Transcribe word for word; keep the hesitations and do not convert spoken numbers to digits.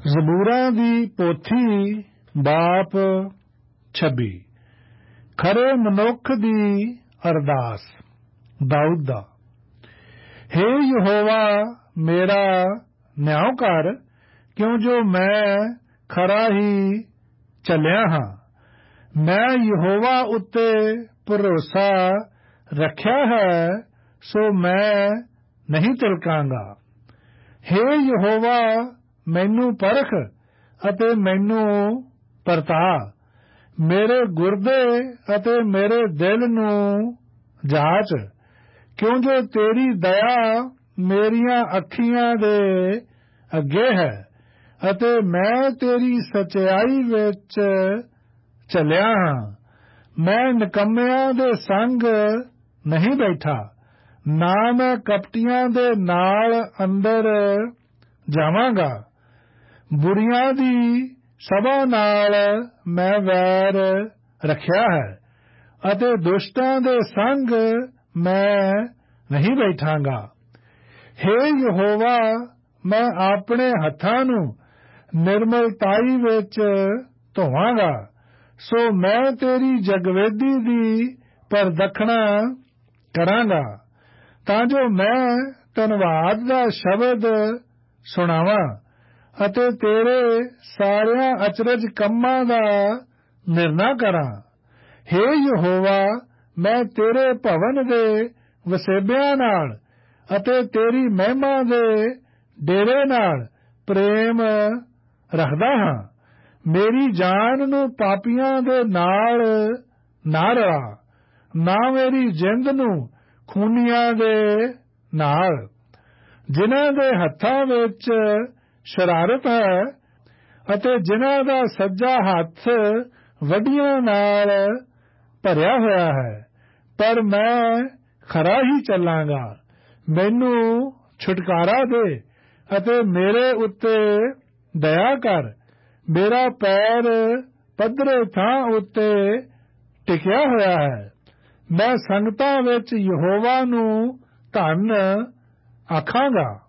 ਜ਼ਬੂਰਾਂ ਦੀ ਪੋਥੀ ਬਾਪ ਛੱਬੀ। ਖਰੇ ਮਨੁੱਖ ਦੀ ਅਰਦਾਸ। ਦਾਊਦ ਦਾ। ਹੇ ਯਹੋਵਾ ਮੇਰਾ ਨਿਆਂ ਕਰ, ਕਿਉਂ ਜੋ ਮੈਂ ਖਰਾ ਹੀ ਚੱਲਿਆ ਹਾਂ। ਮੈਂ ਯਹੋਵਾ ਉੱਤੇ ਭਰੋਸਾ ਰੱਖਿਆ ਹੈ, ਸੋ ਮੈਂ ਨਹੀਂ ਤਿਲਕਾਂਗਾ। ਹੇ ਯਹੋਵਾ ਮੈਨੂੰ ਪਰਖ ਅਤੇ ਮੈਨੂੰ ਪਰਤਾ, ਮੇਰੇ ਗੁਰਦੇ ਅਤੇ ਮੇਰੇ ਦਿਲ ਨੂੰ ਜਾਂਚ, ਕਿਉਂ ਜੋ ਤੇਰੀ ਦਇਆ ਮੇਰੀਆਂ ਅੱਖੀਆਂ ਦੇ ਅੱਗੇ ਹੈ ਅਤੇ ਮੈਂ ਤੇਰੀ ਸੱਚਾਈ ਵਿੱਚ ਚੱਲਿਆ ਹਾਂ। ਮੈਂ ਨਿਕੰਮਿਆਂ ਦੇ ਸੰਗ ਨਹੀਂ ਬੈਠਾ, ਨਾ ਮੈਂ ਕਪਟੀਆਂ ਦੇ ਨਾਲ ਅੰਦਰ ਜਾਵਾਂਗਾ। ਬੁਰੀਆਂ ਦੀ ਸਭਾ ਨਾਲ ਮੈਂ ਵੈਰ ਰੱਖਿਆ ਹੈ ਅਤੇ ਦੁਸ਼ਟਾਂ ਦੇ ਸੰਗ ਮੈਂ ਨਹੀਂ ਬੈਠਾਂਗਾ। ਹੇ ਯਹੋਵਾ ਮੈਂ ਆਪਣੇ ਹੱਥਾਂ ਨੂੰ ਨਿਰਮਲਤਾਈ ਵਿੱਚ ਧੋਵਾਂਗਾ, ਸੋ ਮੈਂ ਤੇਰੀ ਜਗਵੇਦੀ ਦੀ ਪਰਦਖਣਾ ਕਰਾਂਗਾ, ਤਾਂ ਜੋ ਮੈਂ ਧੰਨਵਾਦ ਦਾ ਸ਼ਬਦ ਸੁਣਾਵਾਂ ਅਤੇ ਤੇਰੇ ਸਾਰਿਆਂ ਅਚਰਜ ਕੰਮਾਂ ਦਾ ਨਿਰਣਾ ਕਰਾਂ। ਹੇ ਯਹੋਵਾ ਮੈਂ ਤੇਰੇ ਭਵਨ ਦੇ ਵਸੇਬਿਆਂ ਨਾਲ ਅਤੇ ਤੇਰੀ ਮਹਿਮਾ ਦੇ ਡੇਰੇ ਨਾਲ ਪ੍ਰੇਮ ਰੱਖਦਾ ਹਾਂ। ਮੇਰੀ ਜਾਨ ਨੂੰ ਪਾਪੀਆਂ ਦੇ ਨਾਲ ਨਾ ਰਲਾ, ਨਾ ਮੇਰੀ ਜਿੰਦ ਨੂੰ ਖੂਨੀਆਂ ਦੇ ਨਾਲ, ਜਿਨ੍ਹਾਂ ਦੇ ਹੱਥਾਂ ਵਿੱਚ ਸ਼ਰਾਰਤ ਹੈ ਅਤੇ ਜਿਨ੍ਹਾਂ ਦਾ ਸੱਜਾ ਹੱਥ ਵੱਢੀਆਂ ਨਾਲ ਭਰਿਆ ਹੋਇਆ ਹੈ। ਪਰ ਮੈਂ ਖਰਾ ਹੀ ਚੱਲਾਂਗਾ। ਮੈਨੂੰ ਛੁਟਕਾਰਾ ਦੇ ਅਤੇ ਮੇਰੇ ਉੱਤੇ ਦਇਆ ਕਰ। ਮੇਰਾ ਪੈਰ ਪੱਧਰੇ ਥਾਂ ਉੱਤੇ ਟਿਕਿਆ ਹੋਇਆ ਹੈ। ਮੈਂ ਸੰਗਤਾਂ ਵਿੱਚ ਯਹੋਵਾ ਨੂੰ ਧੰਨ ਆਖਾਂਗਾ।